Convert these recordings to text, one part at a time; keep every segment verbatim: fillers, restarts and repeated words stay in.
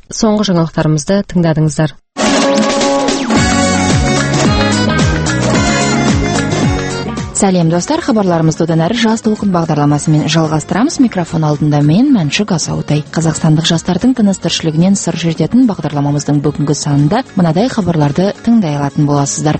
соңғы жаңалықтарымызды тыңдадыңыздар. Сәлем достар, хабарларымызды одан әрі жас толқын бағдарламасымен жалғастырамыз. Микрофон алдында мен Мәншүк Асаутай. Қазақстандық жастардың тыныс тіршілігінен сыр шертетін бағдарламамыздың бүгінгі санында мынадай хабарларды тыңдай алатын боласыздар.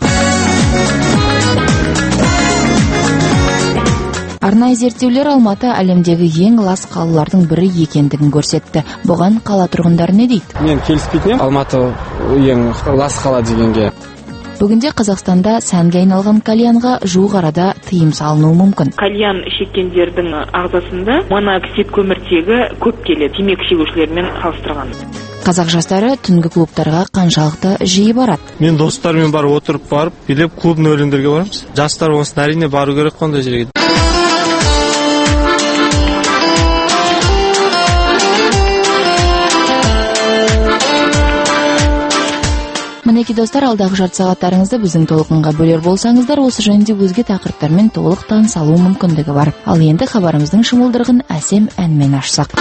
Арнайы зерттеулер Алматы әлемдегі ең лас қалалардың бірі екендігін көрсетті. Бұған қала тұрғындары не дейді? Мен келіспейтінім Алматы ең лас қала дегенге. Бүгінде Қазақстанда сәнге айналған кальянға жуық арада тыйым салынуы мүмкін. Кальян шеккендердің ағзасында моноксид көміртегі көп келеді, темекі шегушілермен салыстырған. Қазақ жастары түнгі клубтарға қаншалықты жиі барады? Мен достармен барып отырып барып, билеп клубный өлеңдерге барамыз. Жастар болсын, әрине бару керек қондай жерге. Мінеки достар, алдағы жарты сағаттарыңызды біздің толқынға бөлер болсаңыздар, осы жөнінде өзге тақырыптармен толық таныса алу мүмкіндігі бар. Ал енді хабарымыздың шымылдырығын әсем әнмен ашсақ.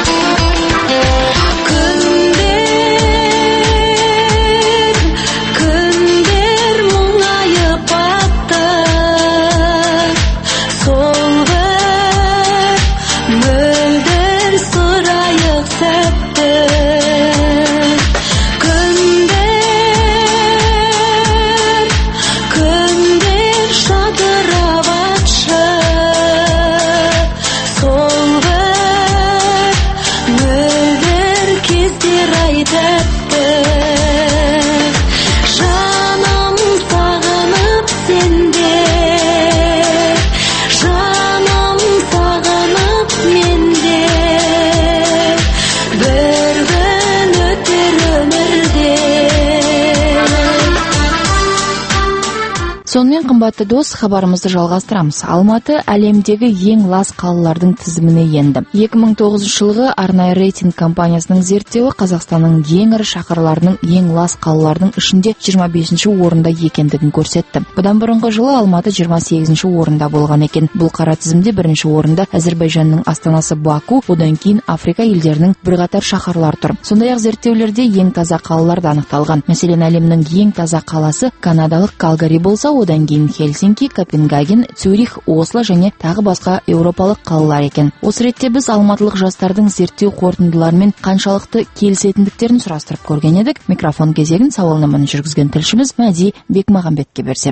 Сонымен қымбатты дос, хабарымызды жалғастырамыз. Алматы әлемдегі ең лас қалалардың тізіміне енді. екі мың тоғызыншы жылғы арнайы рейтинг компаниясының зерттеуі Қазақстанның ең ірі шаһарларының ең лас қалалардың ішінде жиырма бесінші орында екендігін көрсетті. Бұдан бұрынғы жылы Алматы жиырма сегізінші орында болған екен. Бұл қара тізімде бірінші орында Әзербайжанның астанасы Баку, одан кейін Африка елдерінің бірқатар шаһарлары тұр. Сондай-ақ зерттеулерде ең таза қалалар да анықталған. Мәселен, әлемнің ең таза қаласы канадалық Калгари болса, одан кейін Хельсинки, Копенгаген, Цюрих, Осло және тағы басқа еуропалық қалалар екен. Осы ретте біз алматылық жастардың зерттеу қорытындыларымен қаншалықты келісетіндіктерін сұрастырып көрген едік. Микрофон кезегін сауалнаманы жүргізген тілшіміз Мәди Бекмағамбетке берсем.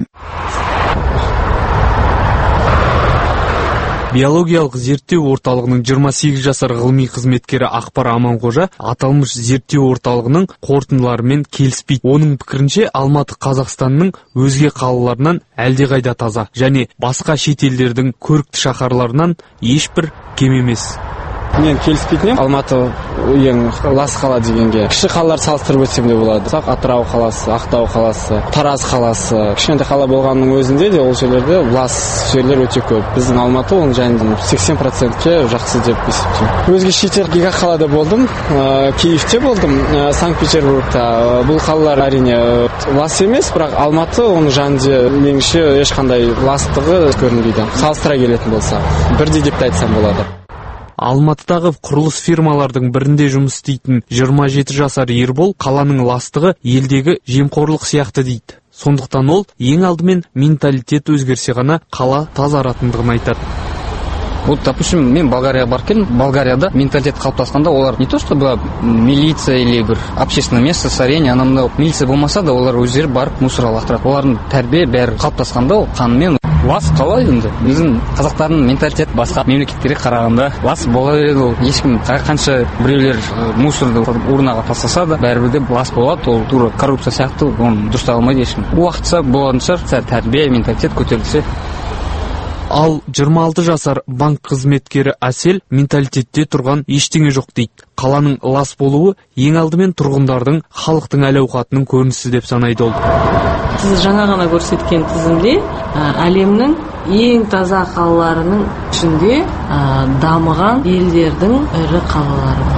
Биологиялық зерттеу орталығының жиырма сегіз жасар ғылыми қызметкері Ақпар Аманқожа аталмыш зерттеу орталығының қорытындыларымен келіспейді. Оның пікірінше, Алматы Қазақстанның өзге қалаларынан әлдеқайда таза және басқа шетелдердің көрікті шаһарларынан ешбір кем емес. Мен келіспейтінім Алматы ең лас қала дегенге. Кіші қалалар салыстырып өтсем де болады. Атырау қаласы, Ақтау қаласы, Тараз қаласы. Кішкентай қала болғанның өзінде де ол жерлерде лас жерлер өте көп. Біздің Алматы оның жайында сексен процентке жақсы деп есептеймін. Өзге шетел гигақалада болдым, Киевте болдым, Санкт-Петербургта. Бұл қалалар әрине лас емес, бірақ Алматы оның жанында меніңше ешқандай ластығы көрінбейді. Салыстыра келетін болса, бірдей деп айтсам болады. Алматыдағы құрылыс фирмалардың бірінде жұмыс істейтін жиырма жеті жасар Ербол қаланың ластығы елдегі жемқорлық сияқты дейді. Сондықтан ол ең алдымен менталитет өзгерсе ғана қала тазаратындығын айтады. Вот, допустим, мен Болгарияға барып келдім. Болгарияда менталитет қалыптасқанда олар не то чтобы милиция или бір общественное место, сорение, анамда милиция болмаса да олар өздері барып мусор лақтырады. Олардың тәрбие бәрі қалыптасқанда ол қанымен лас қалай енді. Біздің қазақтардың менталитет басқа мемлекеттерге қарағанда лас бола береді. Ол ешкім қанша біреулер мусорды урнаға тастаса да бәрібір де лас болады. Ол тура коррупция сияқты, оны дұрыстай алмайды ешкім. Уақытша болатын шығар, тәрбие, менталитет көтерілсе. Ал жиырма алты жасар банк қызметкері Әсел менталитетте тұрған ештеңе жоқ дейді. Қаланың лас болуы ең алдымен тұрғындардың халықтың әл-ауқатының көрінісі деп санайды ол. Сіз жаңа ғана көрсеткен тізімде әлемнің ең таза қалаларының ішінде дамыған елдердің ірі қалалары бар.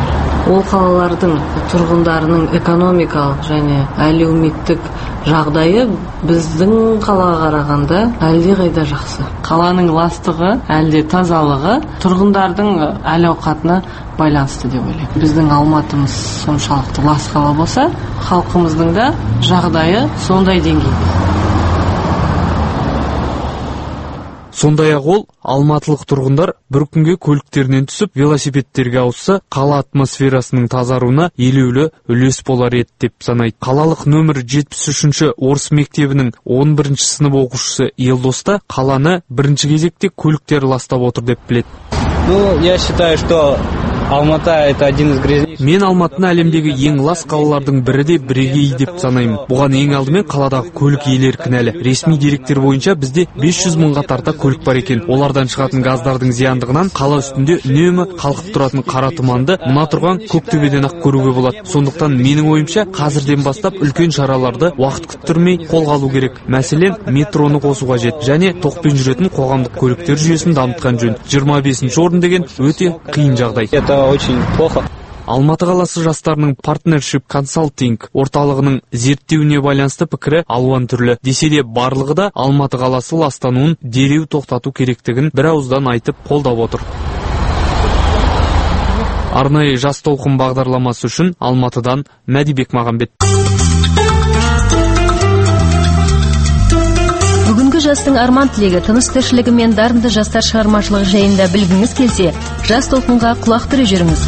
ол қалалардың тұрғындарының экономикалық және әлеуметтік жағдайы біздің қалаға қарағанда әлдеқайда жақсы. Қаланың ластығы, әлде тазалығы тұрғындардың әл-ауқатына байланысты деп ойлаймын. Біздің Алматымыз соншалықты лас қала болса, халқымыздың да жағдайы сондай деңгейде. Сондай-ақ ол алматылық тұрғындар бір күнге көліктерінен түсіп велосипедтерге ауысса, қала атмосферасының тазаруына елеулі үлес болар еді деп санайды. Қалалық нөмір жетпіс үшінші орыс мектебінің он бірінші сынып оқушысы Елдос та қаланы бірінші кезекте көліктер ластап отыр деп біледі. Ну, я считаю, что Алматы это один из грязнейших. Мен Алматыны әлемдегі ең лас қалалардың бірі де бірегей деп санаймын. Бұған ең алдымен қаладағы көлік иелері кінәлі. Ресми деректер бойынша бізде бес жүз мыңға тарта көлік бар екен. Олардан шығатын газдардың зияндығынан қала үстінде үнемі қалқып тұратын қара тұманды мына тұрған Көктөбеден ақ көруге болады. Сондықтан менің ойымша қазірден бастап үлкен шараларды уақыт күттірмей қолға алу керек. Мәселен, метроны қосу қажет және тоқпен жүретін қоғамдық көліктер жүйесін дамытқан жөн. жиырма бесінші орын деген өте қиын жағдай. Очень плохо. Алматы қаласы жастарының Partnership Consulting орталығының зерттеуіне байланысты пікірі алуан түрлі. Десе де барлығы да Алматы қаласы ластануын дереу тоқтату керектігін бір ауыздан айтып қолдап отыр. Арнайы жас толқын бағдарламасы үшін Алматыдан Мәдибек Мағамбет. Бүгінгі жастың арман тілегі, тыныс тіршілігі мен дарынды жастар шығармашылығы жайында білгіңіз келсе, жас толқынға құлақ түрі жүріңіз.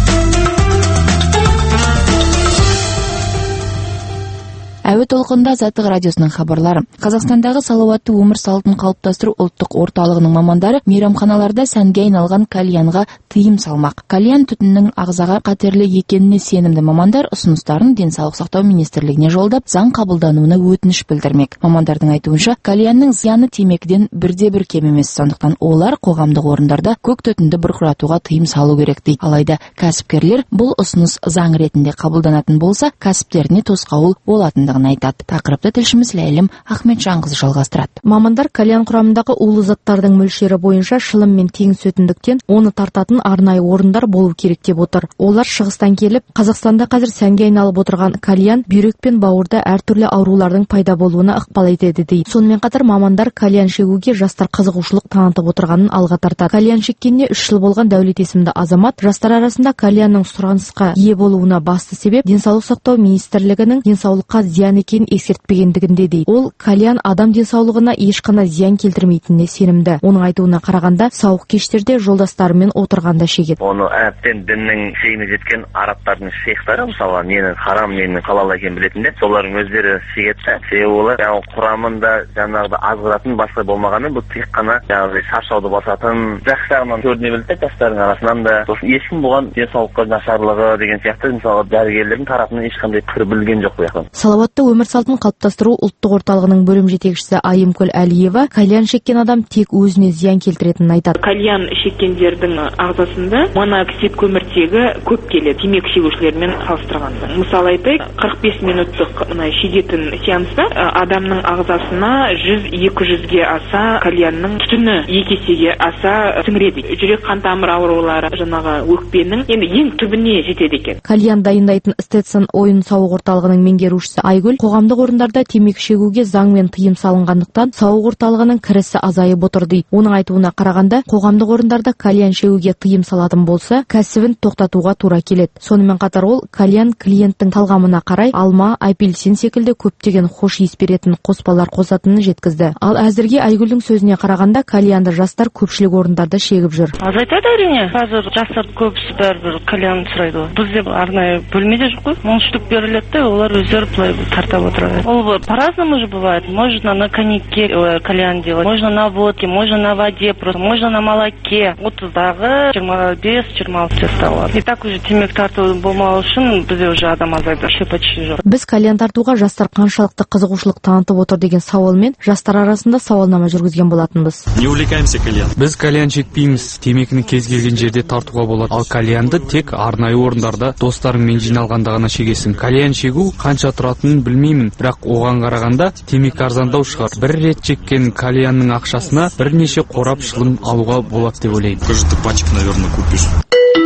Әуе толқында Азаттық радиосының хабарлары. Қазақстандағы салауатты өмір салтын қалыптастыру ұлттық орталығының мамандары мейрамханаларда сәнге айналған кальянға тыйым салмақ. Кальян түтіннің ағзаға қатерлі екеніне сенімді мамандар ұсыныстарын денсаулық сақтау министрлігіне жолдап, заң қабылдануына өтініш білдірмек. Мамандардың айтуынша, кальянның зияны темекіден бірде бір кем емес, сондықтан олар қоғамдық орындарда көк түтінді бұрқыратуға тыйым салу керек дейді. Алайда кәсіпкерлер бұл ұсыныс заң ретінде қабылданатын болса, кәсіптеріне тосқауыл болатындығы айтады. Тақырыпты тілшіміз Ләйлім Ахметжанқызы жалғастырады. Мамандар кальян құрамындағы улы заттардың мөлшері бойынша шылым мен теңіз өтіндіктен оны тартатын арнайы орындар болу керек деп отыр. Олар шығыстан келіп, Қазақстанда қазір сәнге айналып отырған кальян бүйрек пен бауырда әртүрлі аурулардың пайда болуына ықпал етеді дейді. Сонымен қатар мамандар кальян шегуге жастар қызығушылық танытып отырғанын алға тартады. Кальян шеккеніне үш жыл болған Дәулет есімді азамат жастар арасында кальянның сұранысқа ие болуына басты себеп денсаулық сақтау министрлігінің денсаулыққа зиян екенін ескертпегендігінде дейді. Ол кальян адам денсаулығына ешқандай зиян келтірмейтініне сенімді. Оның айтуына қарағанда, сауық кештерде жолдастарымен отырғанда шегеді. Оны әбден діннің шегіне жеткен арабтардың шейхтары, мысалы, ненің харам, ненің халал екенін білетінде, солардың өздері шегеді. Себебі олар жаңағы құрамында жаңағыда азғыратын басқа болмағанымен, бұл тек қана жаңағы шаршауды басатын жақсы жағынан көріне білді, жастардың арасынан да. Сосын ешкім бұған денсаулыққа нашарлығы деген сияқты, мысалы, дәрігерлердің тарапынан ешқандай пікір білген жоқ бұл жақтан. Салауатты өмір салтын қалыптастыру ұлттық орталығының бөлім жетекшісі Айымкүл Әлиева кальян шеккен адам тек өзіне зиян келтіретінін айтады. Кальян шеккендердің ағзасында моноксид көміртегі көп келеді, темекі шегушілермен салыстырғанда. Мысалы айтайық, қырық бес минуттық шегетін сеанста адамның ағзасына жүз екі жүзге аса кальянның түтіні екі есеге аса сіңіреді. Жүрек қан тамыр аурулары, жаңағы өкпенің енді ең түбіне жетеді екен. Кальян дайындайтын Стэдсон ойын сауық орталығының меңгерушісі Айгүл қоғамдық орындарда темекі шегуге заңмен тыйым салынғандықтан сауық орталығының кірісі азайып отыр дейді. Оның айтуына қарағанда, қоғамдық орындарда кальян шегуге тыйым салатын болса, кәсібін тоқтатуға тура келеді. Сонымен қатар ол кальян клиенттің талғамына қарай алма, апельсин секілді көптеген хош иіс беретін қоспалар қосатынын жеткізді. Ал әзірге Айгүлдің сөзіне қарағанда, кальянды жастар көпшілік орындарда шегіп жүр. Азайтады әрине. Қазір жастар көбісі бәрібір кальян сұрайды. Бізде арнайы бөлмеде жоқ қой. он штук беріледі, олар өздері тартап отырады. Ол по-разному же бывает. Можно на коньяке кальян делать, можно на водке, можно на воде, просто можно на молоке. отыздағы жиырма бес жиырма алты жаста болады. И так уже темекі тарту болмау үшін бізде уже адам азайды. Вообще почти жоқ. Біз кальян тартуға жастар қаншалықты қызығушылық танытып отыр деген сауалмен жастар арасында сауалнама жүргізген болатынбыз. Не увлекаемся кальян. Біз кальян шекпейміз. Темекіні кез келген жерде тартуға болады. Ал кальянды тек арнайы орындарда достарыңмен жиналғанда ғана шегесің. Кальян шегу қанша тұратынын білмеймін, бірақ оған қарағанда темекі арзандау шығар. Бір рет шеккен кальянның ақшасына бірнеше қорап шылым алуға болады деп ойлаймын. Кажется, пачек, наверное, купишь.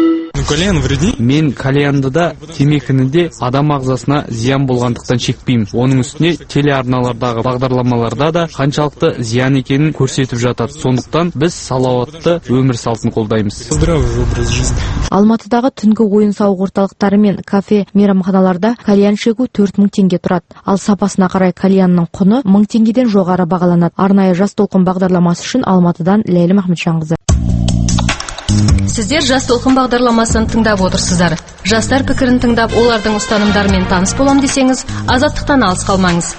Мен кальянды да, темекіні де адам ағзасына зиян болғандықтан шекпеймін. Оның үстіне телеарналардағы бағдарламаларда да қаншалықты зиян екенін көрсетіп жатады. Сондықтан біз салауатты өмір салтын қолдаймыз. Алматыдағы түнгі ойын-сауық орталықтары мен кафе, мейрамханаларда кальян шегу төрт мың теңге тұрады. Ал сапасына қарай кальянның құны мың теңгеден жоғары бағаланады. Арнайы жас толқын бағдарламасы үшін Алматыдан Ләйлім Ахметжанқызы. Сіздер жас толқын бағдарламасын тыңдап отырсыздар. Жастар пікірін тыңдап, олардың ұстанымдарымен таныс болам десеңіз, азаттықтан алыс қалмаңыз.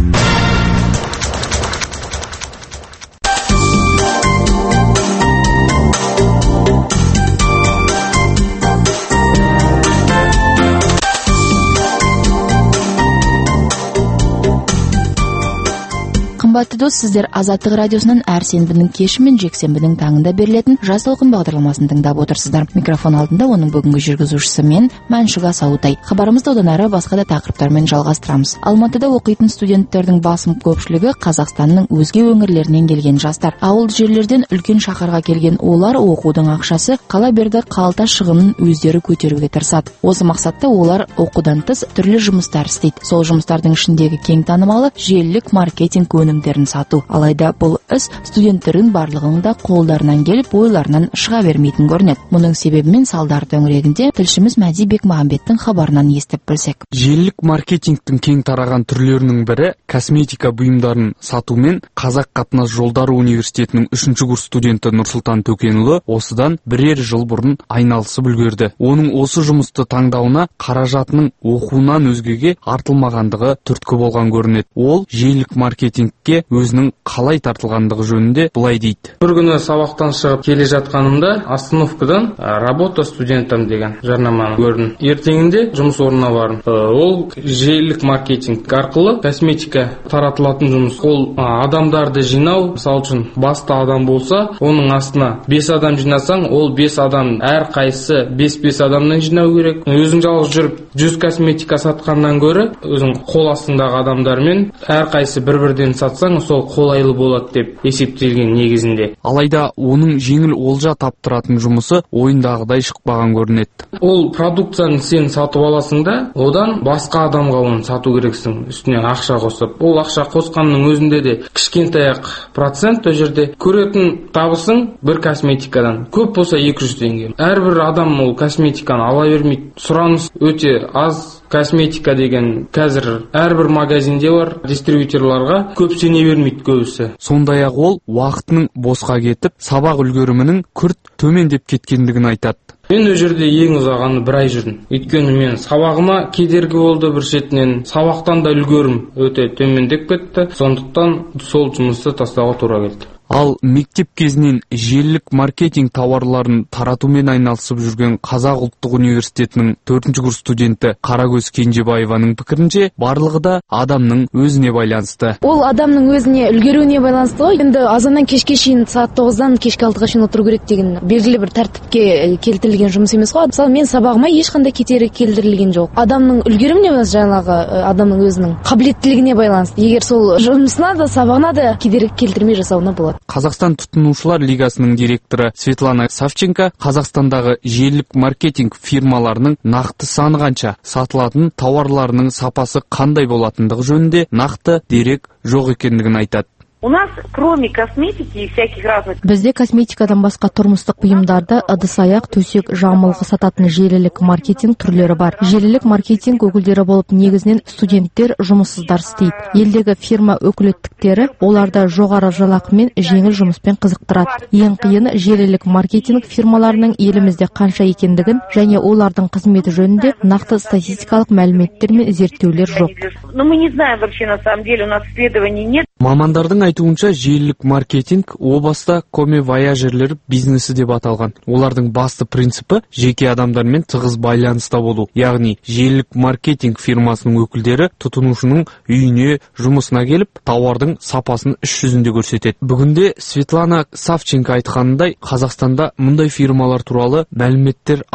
Қымбатты дос, сіздер Азаттық радиосынан әр сенбінің кеші мен жексенбінің таңында берілетін жас толқын бағдарламасын тыңдап отырсыздар. Микрофон алдында оның бүгінгі жүргізушісі мен Мәншүк Асаутай. Хабарымызды одан әрі басқа да тақырыптармен жалғастырамыз. Алматыда оқитын студенттердің басым көпшілігі Қазақстанның өзге өңірлерінен келген жастар. Ауыл жерлерден үлкен шаһарға келген олар оқудың ақшасы қала берді қалта шығынын өздері көтеруге тырысады. Осы мақсатта олар оқудан тыс түрлі жұмыстар істейді. Сол жұмыстардың ішіндегі кең танымалы желілік маркетинг өнімдерін сату. Алайда бұл іс студенттердің барлығының да қолдарынан келіп, ойларынан шыға бермейтін көрінеді. Мұның себебі мен салдары төңірегінде тілшіміз Мәди Бекмағамбеттің хабарынан естіп білсек. Желілік маркетингтің кең тараған түрлерінің бірі косметика бұйымдарын сатумен Қазақ қатынас жолдары университетінің үшінші курс студенті Нұрсұлтан Төкенұлы осыдан бірер жыл бұрын айналысып үлгерді. Оның осы жұмысты таңдауына қаражатының оқуынан өзгеге артылмағандығы түрткі болған көрінеді. Ол желілік маркетингке өзінің қалай тартылғандығы жөнінде былай дейді. Бір күні сабақтан шығып келе жатқанымда остановкадан работа студентам деген жарнаманы көрдім. Ертеңінде жұмыс орнына бардым. Ол желілік маркетинг арқылы косметика таратылатын жұмыс. Ол адамдарды жинау, мысалы үшін баста адам болса, оның астына бес адам жинасаң, ол бес адам әр қайсысы бес бес адамнан жинау керек. Өзің жалғыз жүріп жүз косметика сатқаннан гөрі, өзің қол астындағы адамдармен әр қайсысы бір-бірден сатсаң, сол қолайлы болады деп есептелген негізінде. Алайда оның жеңіл олжа таптыратын жұмысы ойындағыдай шықпаған көрінеді. Ол продукцияны сен сатып аласың да, одан басқа адамға оны сату керексің, үстіне ақша қосып. Ол ақша қосқанның өзінде де кішкентай ақ процент, о жерде көретін табысың бір косметикадан көп болса екі жүз теңге. Әрбір адам ол косметиканы ала бермейді. Сұраныс өте аз. Косметика деген қазір әрбір магазинде бар, дистрибьюторларға көп сене бермейді көбісі. Сондай-ақ ол уақытының босқа кетіп, сабақ үлгерімінің күрт төмендеп кеткендігін айтады. Мен ол жерде ең ұзағаны бір ай жүрдім. Өйткені мен сабағыма кедергі болды бір шетінен, сабақтан да үлгерім өте төмендеп кетті. Сондықтан сол жұмысты тастауға тура келді. Ал мектеп кезінен желілік маркетинг тауарларын таратумен айналысып жүрген Қазақ ұлттық университетінің төртінші курс студенті Қарагөз Кенжебаеваның пікірінше, барлығы да адамның өзіне байланысты. Ол адамның өзіне үлгеруіне байланысты ғой. Енді азаннан кешке шейін сағат тоғыздан кешкі алтыға шейін отыру керек деген белгілі бір тәртіпке келтірілген жұмыс емес қой. Мысалы, мен сабағыма ешқандай кедергі келтірілген жоқ. Адамның үлгеріміне байланысты, жаңағы адамның өзінің қабілеттілігіне байланысты. Егер сол жұмысына да сабағына да кедергі келтірмей жасауына болады. Қазақстан тұтынушылар лигасының директоры Светлана Савченко Қазақстандағы желілік маркетинг фирмаларының нақты саны қанша, сатылатын тауарларының сапасы қандай болатындығы жөнінде нақты дерек жоқ екендігін айтады. У нас, кроме косметики и всяких разных... Бізде косметикадан басқа тұрмыстық бұйымдарды, ыдыс-аяқ, төсек, жамылғы сататын желілік маркетинг түрлері бар. Желілік маркетинг өкілдері болып негізінен студенттер, жұмыссыздар істейді. Елдегі фирма өкілеттіктері оларды жоғары жалақы мен жеңіл жұмыспен қызықтырады. Ең қиыны желілік маркетинг фирмаларының елімізде қанша екендігін және олардың қызметі жөнінде нақты статистикалық мәліметтер мен зерттеулер жоқ. Но мы не знаем вообще, на самом деле, у нас исследований нет. Мамандардың айтуынша желілік маркетинг о баста коми-вояжерлер бизнесі деп аталған. Олардың басты принципі жеке адамдармен тығыз байланыста болу. Яғни желілік маркетинг фирмасының өкілдері тұтынушының үйіне, жұмысына келіп, тауардың сапасын іс жүзінде көрсетеді. Бүгінде Светлана Савченко айтқанындай, Қазақстанда мұндай фирмалар туралы мәліметтер аз.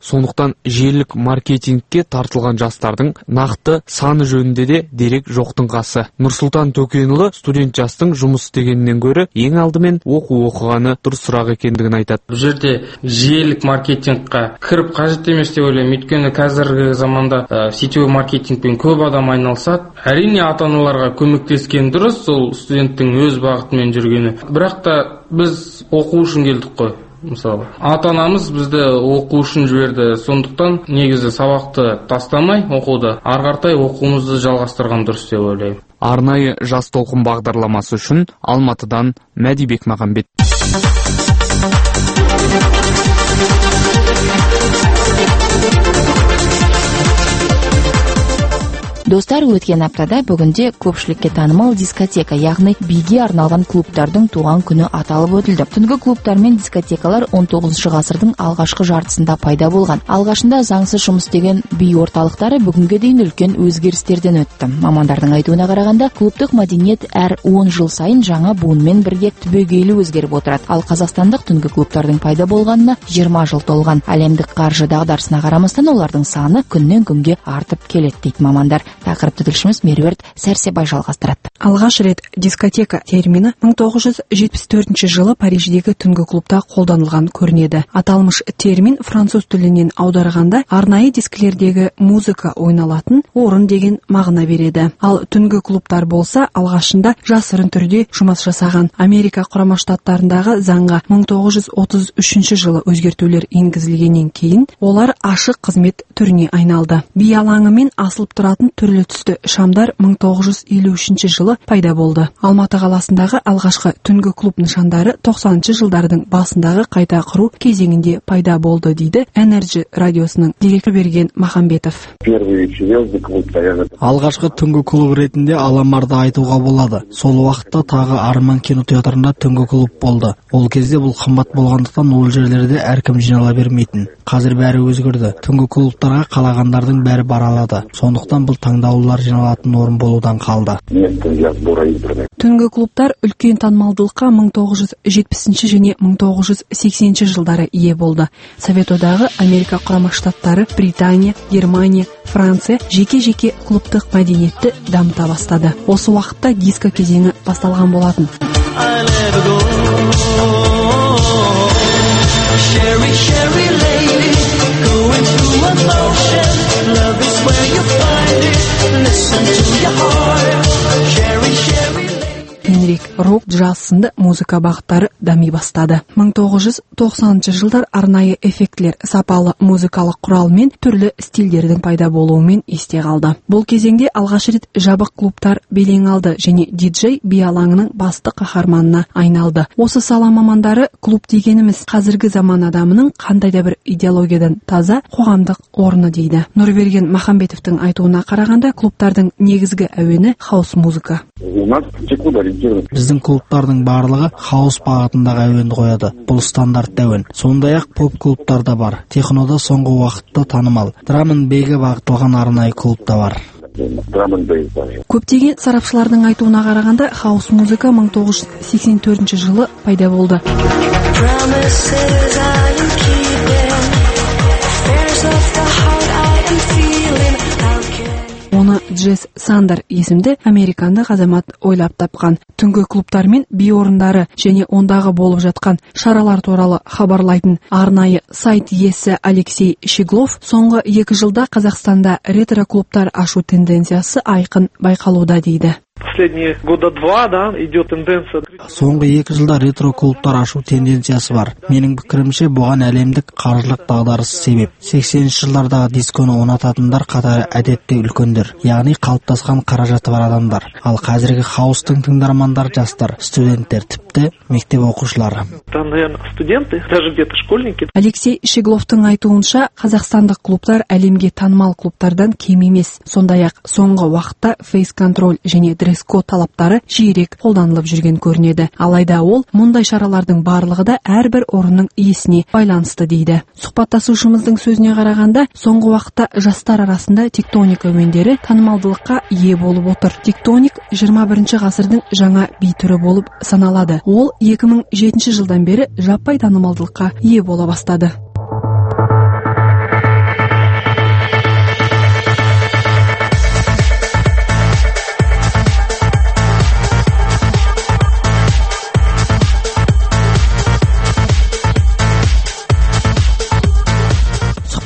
Сондықтан желілік маркетингке тартылған жастардың нақты саны жөнінде де дерек жоқтың қасы. Нұрсұлтан Төкенұлы студент жастың жұмыс істегеннен гөрі ең алдымен оқу оқығаны дұрысырақ екендігін айтады. Бұл жерде желілік маркетингқа кіріп қажет емес деп ойлаймын. Өйткені қазіргі заманда ә, сетевой маркетингпен көп адам айналысады. Әрине ата-аналарға көмектескен дұрыс, сол студенттің өз бағытымен жүргені. Бірақ та біз оқу үшін келдік қой. Мысалы, ата-анамыз бізді оқу үшін жіберді. Сондықтан негізі сабақты тастамай оқуды, ары қаратай оқуымызды жалғастырған дұрыс деп ойлаймын. Арнайы жас толқын бағдарламасы үшін Алматыдан Мәдибек Мағамбет. Достар, өткен аптада бүгінде көпшілікке танымал дискотека, яғни биге арналған клубтардың туған күні аталып өтілді. Түнгі клубтар мен дискотекалар он тоғызыншы ғасырдың алғашқы жартысында пайда болған. Алғашында заңсыз жұмыс істеген би орталықтары бүгінге дейін үлкен өзгерістерден өтті. Мамандардың айтуына қарағанда, клубтық мәдениет әр он жыл сайын жаңа буынмен бірге түбегейлі өзгеріп отырады. Ал қазақстандық түнгі клубтардың пайда болғанына жиырма жыл толған. Әлемдік қаржы дағдарысына қарамастан олардың саны күннен күнге артып келеді дейді мамандар. Тақырыпты тілшіміз Меруерт Сәрсебай жалғастырады. Алғаш рет дискотека термині мың тоғыз жүз жетпіс төртінші жылы Париждегі түнгі клубта қолданылған көрінеді. Аталмыш термин француз тілінен аударғанда арнайы дискілердегі музыка ойналатын орын деген мағына береді. Ал түнгі клубтар болса алғашында жасырын түрде жұмыс жасаған. Америка құрама штаттарындағы заңға мың тоғыз жүз отыз үшінші жылы өзгертулер енгізілгеннен кейін олар ашық қызмет түріне айналды. Би алаңы мен асылып тұратын түрлі түсті шамдар мың тоғыз жүз елу үшінші жылы пайда болды. Алматы қаласындағы алғашқы түнгі клуб нышандары тоқсаныншы жылдардың басындағы қайта құру кезеңінде пайда болды дейді Energy радиосының директоры Берген Махамбетов. Алғашқы түнгі клуб ретінде Аламарды айтуға болады. Сол уақытта тағы Арман кинотеатрында түнгі клуб болды. Ол кезде бұл қымбат болғандықтан ол жерлерде әркім жинала бермейтін. Қазір бәрі өзгерді. Түнгі клубтарға қалағандардың бәрі бара алады. Сондықтан бұл таңдаулар жиналатын орын болудан қалды. Түнгі клубтар үлкен танымалдылыққа мың тоғыз жүз жетпісінші және мың тоғыз жүз сексенінші жылдары ие болды. Совет одағы, Америка құрама штаттары, Британия, Германия, Франция жеке-жеке клубтық мәдениетті дамыта бастады. Осы уақытта диско кезеңі басталған болатын. Henrik рок, джаз сынды музыка бағыттары дами бастады. мың тоғыз жүз тоқсаныншы жылдар арнайы эффектілер, сапалы музыкалық құрал мен түрлі стильдердің пайда болуымен есте қалды. Бұл кезеңде алғаш рет жабық клубтар белең алды және диджей би алаңының басты қаһарманына айналды. Осы сала мамандары клуб дегеніміз қазіргі заман адамының қандай да бір идеологиядан таза қоғамдық орны дейді. Нұрберген Махамбетовтың айтуына қарағанда, клубтардың негізгі әуені хаус музыка. Біздің клубтардың барлығы хаус бағытындағы әуенді қояды. Бұл стандарт әуен. Сондай-ақ поп клубтар да бар. Технода соңғы уақытта танымал. Драмын бейге бағытталған арнайы клуб та бар. Көптеген сарапшылардың айтуына қарағанда, хаус музыка мың тоғыз жүз сексен төртінші жылы пайда болды. Оны Джесс Сандер есімді американдық азамат ойлап тапқан. Түнгі клубтар мен би орындары және ондағы болып жатқан шаралар туралы хабарлайтын арнайы сайт иесі Алексей Щеглов соңғы екі жылда Қазақстанда ретро клубтар ашу тенденциясы айқын байқалуда дейді. Последние года два, да, идет тенденция. Соңғы екі жылда ретро клубтар ашу тенденциясы бар. Менің пікірімше, бұған әлемдік қаржылық дағдарыс себеп. сексенінші жылдардағы дисконы ұнататындар қатары әдетте үлкендер, яғни қалыптасқан қаражаты бар адамдар. Ал қазіргі хаустың тыңдармандар жастар, студенттер, тіпті мектеп оқушылары. Там, наверное, студенты, даже где-то школьники. Алексей Щегловтың айтуынша, қазақстандық клубтар әлемге танымал клубтардан кем емес. Сондай-ақ соңғы уақытта фейс-контроль және дресс-код талаптары жиірек қолданылып жүрген көрінеді. Алайда ол, мұндай шаралардың барлығы да әрбір орынның иесіне байланысты дейді. Сұхбаттасушымыздың сөзіне қарағанда, соңғы уақытта жастар арасында тектоник әуендері танымалдылыққа ие болып отыр. Тектоник жиырма бірінші ғасырдың жаңа би түрі болып саналады. Ол екі мың жетінші жылдан бері жаппай танымалдылыққа ие бола бастады.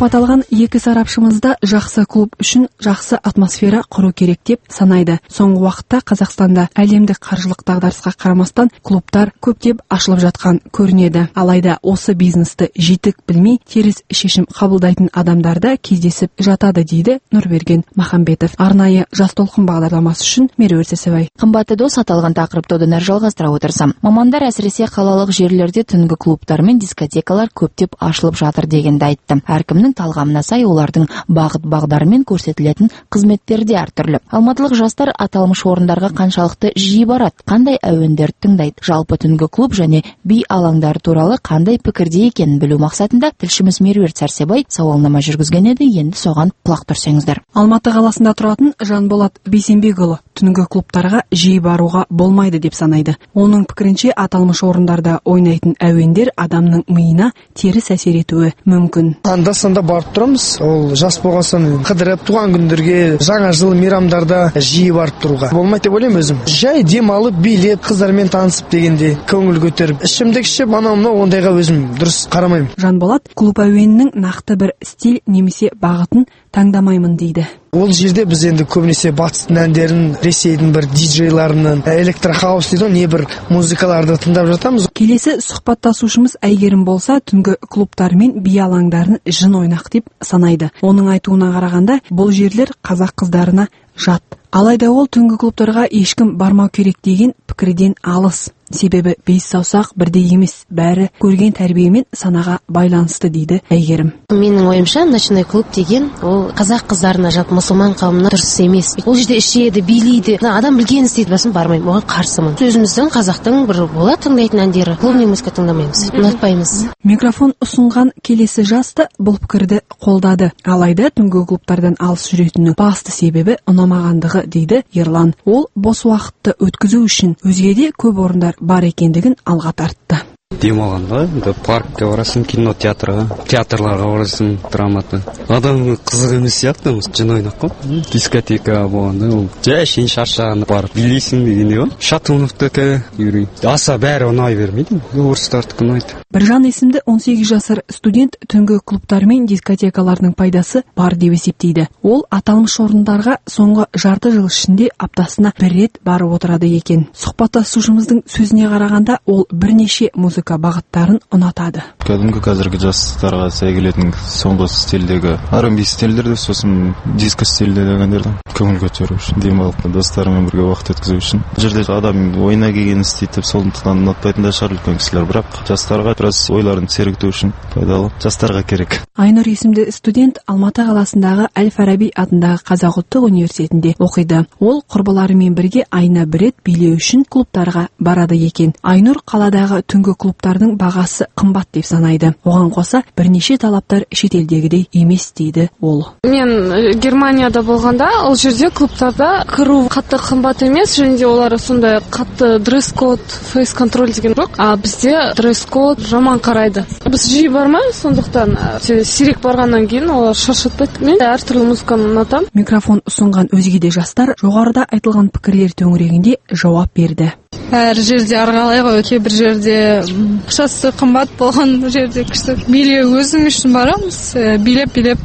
сұхбат алған екі сарапшымыз да жақсы клуб үшін жақсы атмосфера құру керек деп санайды. Соңғы уақытта Қазақстанда әлемдік қаржылық дағдарысқа қарамастан клубтар көптеп ашылып жатқан көрінеді. Алайда осы бизнесті жетік білмей теріс шешім қабылдайтын адамдарда кездесіп жатады дейді Нұрберген Махамбетов. Арнайы Жас толқын бағдарламасы үшін Меруерт Сәсебай. Қымбатты дос, аталған тақырыпты одан әрі жалғастыра отырсам. Мамандар әсіресе қалалық жерлерде түнгі клубтар мен дискотекалар көптеп ашылып жатыр дегенді айтты. Әркімнің талғамына сай олардың бағыт бағдарымен көрсетілетін қызметтері де әртүрлі. Алматылық жастар аталмыш орындарға қаншалықты жиі барады, қандай әуендерді тыңдайды, жалпы түнгі клуб және би алаңдары туралы қандай пікірде екенін білу мақсатында тілшіміз Меруерт Сәрсебай сауалнама жүргізген еді. Енді соған құлақ түрсеңіздер. Алматы қаласында тұратын Жанболат Бейсенбекұлы түнгі клубтарға жиі баруға болмайды деп санайды. Оның пікірінше аталмыш орындарда ойнайтын әуендер адамның миына теріс әсер етуі мүмкін. Анда-санда барып тұрамыз. Ол жас болған соң қыдырып туған күндерге, жаңа жыл мейрамдарда жиі барып тұруға болмайды деп ойлаймын өзім. Жай демалып, билеп, қыздармен танысып дегенде көңіл көтеріп, ішімдік ішіп, анау-мынау ондайға өзім дұрыс қарамаймын. Жанболат клуб әуенінің нақты бір стиль немесе бағытын таңдамаймын дейді. Ол жерде біз енді көбінесе батыстың әндерін, Ресейдің бір диджейларының, электрохаус дейді, не бір музыкаларды тыңдап жатамыз. Келесі сұхбаттасушымыз Әйгерім болса, түнгі клубтар мен би алаңдарын жын ойнақ деп санайды. Оның айтуына қарағанда, бұл жерлер қазақ қыздарына жат. Алайда ол түнгі клубтарға ешкім бармау керек деген пікірден алыс. Себебі бес саусақ бірдей емес, бәрі көрген тәрбиемен санаға байланысты дейді Әйгерім. Менің ойымша, ночной клуб деген ол қазақ қыздарына жат, мұсылман қауымына дұрыс емес. Ол жерде ішеді, билейді. Адам білген істейді, басын бармаймын, оған қарсымын. Сөзіміздің қазақтың бір бола тыңдайтын әндері. Клубный музыка тыңдамаймыз, ұнатпаймыз. Микрофон ұсынған келесі жасты бұл пікірді қолдады. Алайда түнгі клубтардан алыс жүретіні басты себебі ұнамағандығы дейді Ерлан. Ол бос уақытты өткізу үшін өзгеде көп орындар бар екендігін алға тартты. Демалғанда паркке барасың, кино театрға, театрларға барасың, драматы. Адамның қызық емес сияқты, жын ойнақ қой. Дискотека болғанда ол жай шен шаршаған барып билейсің дегенде ғой. Шатуновтікі үйрей. Аса бәрі ұнай бермейді. Орыстардікі ұнайды. Біржан есімді он сегіз жасар студент түнгі клубтар мен дискотекалардың пайдасы бар деп есептейді. Ол аталмыш орындарға соңғы жарты жыл ішінде аптасына бір рет барып отырады екен. Сұхбаттасушымыздың сөзіне қарағанда ол бірнеше музыка бағыттарын ұнатады. Кәдімгі қазіргі жастарға сай келетін соңғы стильдегі ар энд би стильдерді, сосын диско стильдегі әндерді көңіл көтеру үшін, демалып достарымен бірге уақыт өткізу үшін. Бұл жерде адам ойына келгенін істейді деп сондықтан ұнатпайтын да шығар үлкен кісілер, бірақ жастарға біраз ойларын сергіту үшін пайдалы, жастарға керек. Айнұр есімді студент Алматы қаласындағы Әл-Фараби атындағы Қазақ ұлттық университетінде оқиды. Ол құрбыларымен бірге айына бір рет билеу үшін клубтарға барады екен. Айнұр қаладағы түнгі клубтардың бағасы қымбат деп санайды. Оған қоса бірнеше талаптар шетелдегідей емес дейді ол. Мен Германияда болғанда, ол жерде клубтарда кіру қатты қымбат емес, және де олар сондай қатты дресс-код, фейс-контроль деген жоқ. А бізде дресс-код жаман қарайды. Біз жиі бармаймыз, сондықтан сирек барғаннан кейін олар шаршатпайды. Мен әртүрлі музыканы ұнатамын. Микрофон ұсынған өзге де жастар жоғарыда айтылған пікірлер төңірегінде жауап берді. Әр жерде арғалай ғой, кейбір жерде ақшасы қымбат болған жерде күшті. Билеу өзің үшін барамыз, билеп-билеп.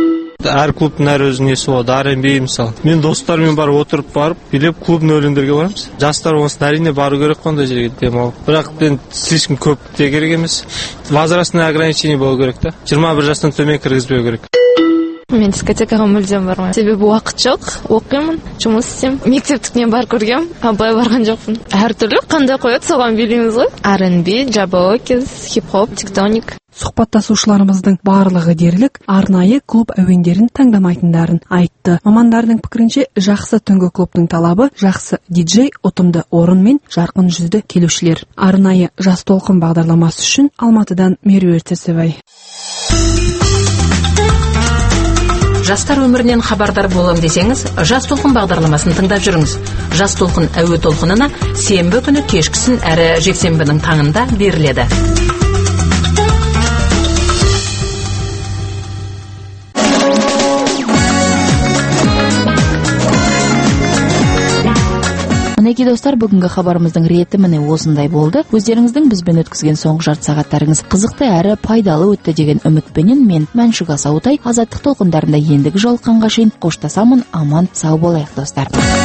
Әр клубтың әр өзінің несі болады, ар энд би мысалы. Мен достармен барып отырып барып, билеп клубный өлеңдерге барамыз. Жастар болсын, әрине бару керек қондай жерге демалып. Бірақ мен слишком көп те керек емес. Возрастный ограничение болу керек та. жиырма бір жастан төмен кіргізбеу керек. Мен дискотекаға мүлдем бармаймын. Себебі уақыт жоқ, оқимын, жұмыс істеймін. Мектептікінен бар көргем, а былай барған жоқпын. Әртүрлі қандай қояды, соған билейміз ғой. ар энд би, джабокез, хип-хоп, тектоник. Сұхбаттасушыларымыздың барлығы дерлік арнайы клуб әуендерін таңдамайтындарын айтты. Мамандардың пікірінше жақсы түнгі клубтың талабы жақсы диджей, ұтымды орын мен жарқын жүзді келушілер. Арнайы Жас толқын бағдарламасы үшін Алматыдан Меруерт Сәсебай. Жастар өмірінен хабардар болам десеңіз, Жас толқын бағдарламасын тыңдап жүріңіз. Жас толқын әуе толқынына сенбі күні кешкісін әрі жексенбінің таңында беріледі. Міне Мінекей достар, бүгінгі хабарымыздың реті міне осындай болды. Өздеріңіздің бізбен өткізген соңғы жарты сағаттарыңыз қызықты әрі пайдалы өтті деген үмітпенен мен Мәншүк Асауытай азаттық толқындарында ендігі жолыққанға шейін қоштасамын. Аман сау болайық достар.